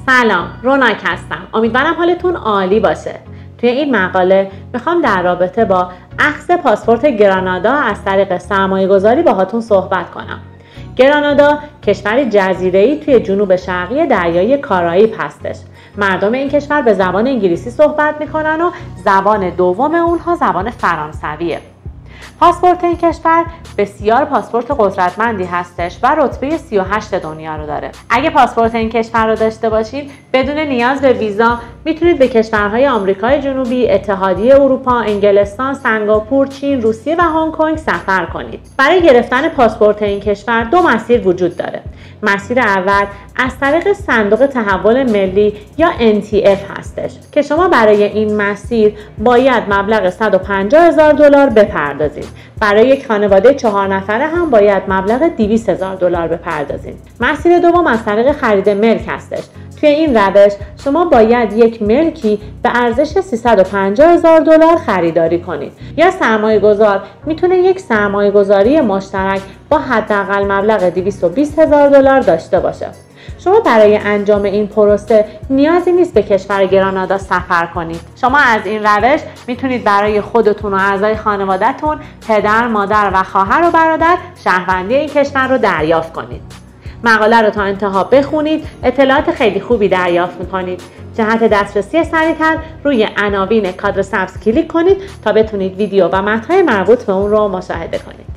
سلام، روناک هستم. امیدوارم حالتون عالی باشه. توی این مقاله میخوام در رابطه با اخذ پاسپورت گرانادا از طریق سرمایه‌گذاری باهاتون صحبت کنم. گرانادا کشوری جزیره‌ای توی جنوب شرقی دریای کارائیب هستش. مردم این کشور به زبان انگلیسی صحبت میکنن و زبان دوم اونها زبان فرانسویه. پاسپورت این کشور بسیار پاسپورت قدرتمندی هستش و رتبه 38 دنیا رو داره. اگه پاسپورت این کشور رو داشته باشید بدون نیاز به ویزا میتونید به کشورهای آمریکای جنوبی، اتحادیه اروپا، انگلستان، سنگاپور، چین، روسیه و هنگ کنگ سفر کنید. برای گرفتن پاسپورت این کشور دو مسیر وجود داره. مسیر اول از طریق صندوق تحول ملی یا NTF هستش که شما برای این مسیر باید مبلغ $150,000 بپردازید. برای یک خانواده 4 نفره هم باید مبلغ $200,000 بپردازید. مسیر دوم از طریق خرید ملک هستش. توی این روش شما باید یک ملکی به ارزش $350,000 خریداری کنید. یا سرمایه گذار میتونه یک سرمایه گذاری مشترک با حداقل مبلغ $220,000 داشته باشه. شما برای انجام این پروسه نیازی نیست به کشور گرانادا سفر کنید. شما از این روش میتونید برای خودتون و اعضای خانواده‌تون، پدر، مادر و خواهر و برادر شهروندی این کشور رو دریافت کنید. مقاله رو تا انتها بخونید، اطلاعات خیلی خوبی دریافت میکنید. جهت دسترسی سریع‌تر روی عناوین کادر سبز کلیک کنید تا بتونید ویدیو و متن‌های مربوط به اون رو مشاهده کنید.